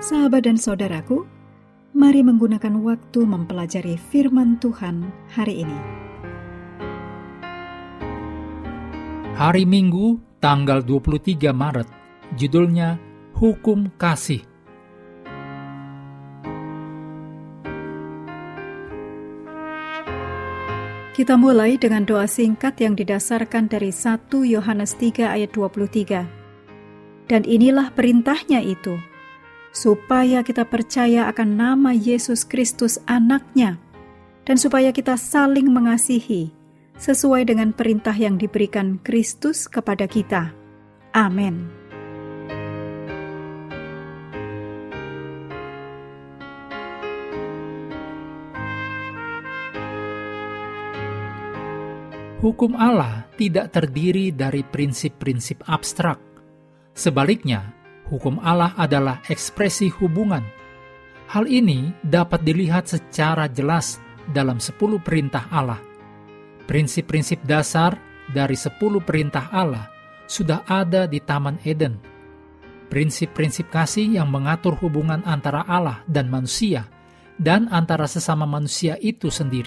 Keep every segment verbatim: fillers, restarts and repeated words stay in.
Sahabat dan saudaraku, mari menggunakan waktu mempelajari firman Tuhan hari ini. Hari Minggu, tanggal dua puluh tiga Maret, judulnya Hukum Kasih. Kita mulai dengan doa singkat yang didasarkan dari satu Yohanes tiga ayat dua puluh tiga. Dan inilah perintahnya itu, supaya kita percaya akan nama Yesus Kristus anaknya, dan supaya kita saling mengasihi, sesuai dengan perintah yang diberikan Kristus kepada kita. Amin. Hukum Allah tidak terdiri dari prinsip-prinsip abstrak. Sebaliknya, hukum Allah adalah ekspresi hubungan. Hal ini dapat dilihat secara jelas dalam sepuluh perintah Allah. Prinsip-prinsip dasar dari sepuluh perintah Allah sudah ada di Taman Eden. Prinsip-prinsip kasih yang mengatur hubungan antara Allah dan manusia dan antara sesama manusia itu sendiri.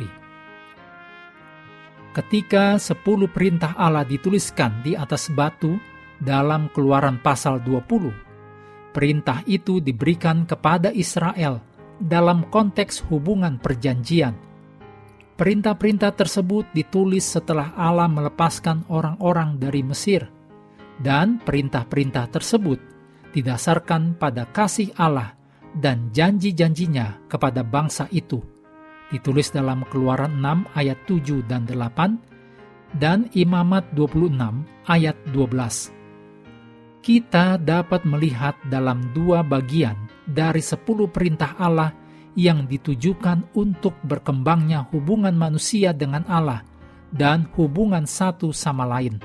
Ketika sepuluh perintah Allah dituliskan di atas batu dalam Keluaran pasal dua puluh, perintah itu diberikan kepada Israel dalam konteks hubungan perjanjian. Perintah-perintah tersebut ditulis setelah Allah melepaskan orang-orang dari Mesir, dan perintah-perintah tersebut didasarkan pada kasih Allah dan janji-janjinya kepada bangsa itu. Ditulis dalam Keluaran enam ayat tujuh dan delapan, dan Imamat dua puluh enam ayat dua belas. Kita dapat melihat dalam dua bagian dari sepuluh perintah Allah yang ditujukan untuk berkembangnya hubungan manusia dengan Allah dan hubungan satu sama lain.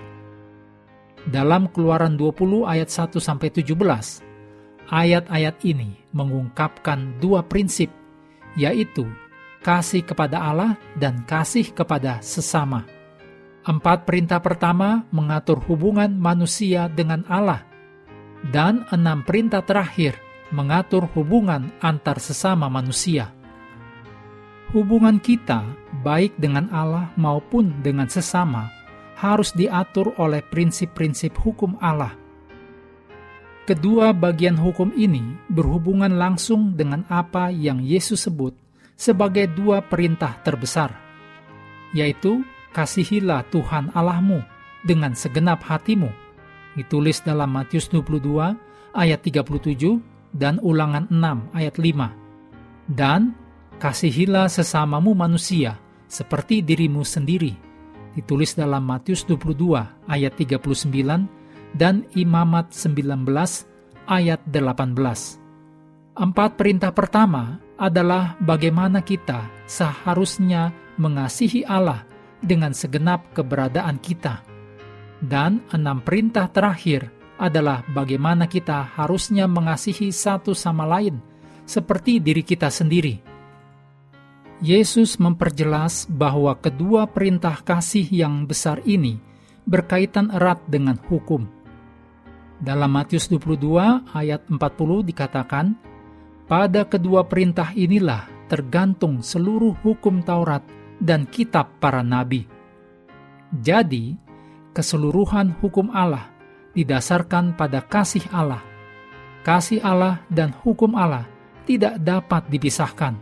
Dalam Keluaran dua puluh ayat satu sampai tujuh belas, ayat-ayat ini mengungkapkan dua prinsip, yaitu kasih kepada Allah dan kasih kepada sesama. Empat perintah pertama mengatur hubungan manusia dengan Allah, dan enam perintah terakhir mengatur hubungan antar sesama manusia. Hubungan kita, baik dengan Allah maupun dengan sesama, harus diatur oleh prinsip-prinsip hukum Allah. Kedua bagian hukum ini berhubungan langsung dengan apa yang Yesus sebut sebagai dua perintah terbesar, yaitu kasihilah Tuhan Allahmu dengan segenap hatimu, ditulis dalam Matius dua puluh dua ayat tiga puluh tujuh dan Ulangan enam ayat lima, dan kasihilah sesamamu manusia seperti dirimu sendiri, ditulis dalam Matius dua puluh dua ayat tiga puluh sembilan dan Imamat sembilan belas ayat delapan belas. Empat perintah pertama adalah bagaimana kita seharusnya mengasihi Allah dengan segenap keberadaan kita. Dan enam perintah terakhir adalah bagaimana kita harusnya mengasihi satu sama lain seperti diri kita sendiri. Yesus memperjelas bahwa kedua perintah kasih yang besar ini berkaitan erat dengan hukum. Dalam Matius dua puluh dua ayat empat puluh dikatakan, pada kedua perintah inilah tergantung seluruh hukum Taurat dan kitab para nabi. Jadi, keseluruhan hukum Allah didasarkan pada kasih Allah. Kasih Allah dan hukum Allah tidak dapat dipisahkan.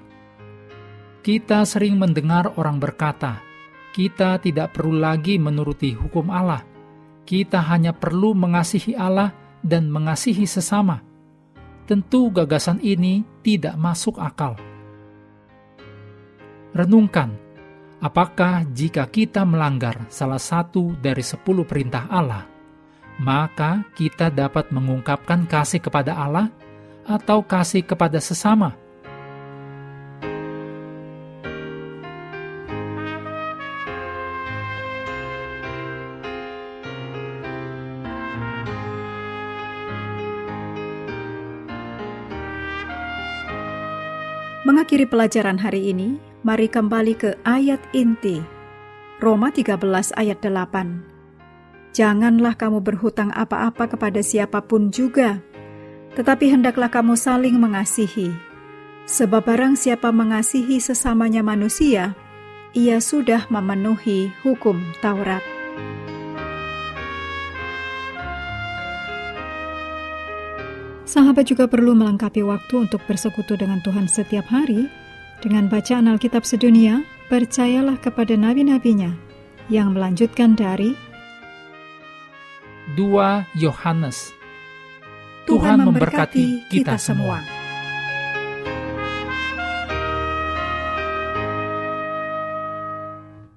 Kita sering mendengar orang berkata, kita tidak perlu lagi menuruti hukum Allah. Kita hanya perlu mengasihi Allah dan mengasihi sesama. Tentu gagasan ini tidak masuk akal. Renungkan, apakah jika kita melanggar salah satu dari sepuluh perintah Allah, maka kita dapat mengungkapkan kasih kepada Allah atau kasih kepada sesama? Mengakhiri pelajaran hari ini, mari kembali ke ayat inti, Roma tiga belas ayat delapan. Janganlah kamu berhutang apa-apa kepada siapapun juga, Tetapi hendaklah kamu saling mengasihi, sebab barang siapa mengasihi sesamanya manusia, ia sudah memenuhi hukum Taurat. Sahabat juga perlu melengkapi waktu untuk bersekutu dengan Tuhan setiap hari dengan bacaan Alkitab sedunia. Percayalah kepada nabi-nabinya yang melanjutkan dari dua Yohanes. Tuhan memberkati kita semua.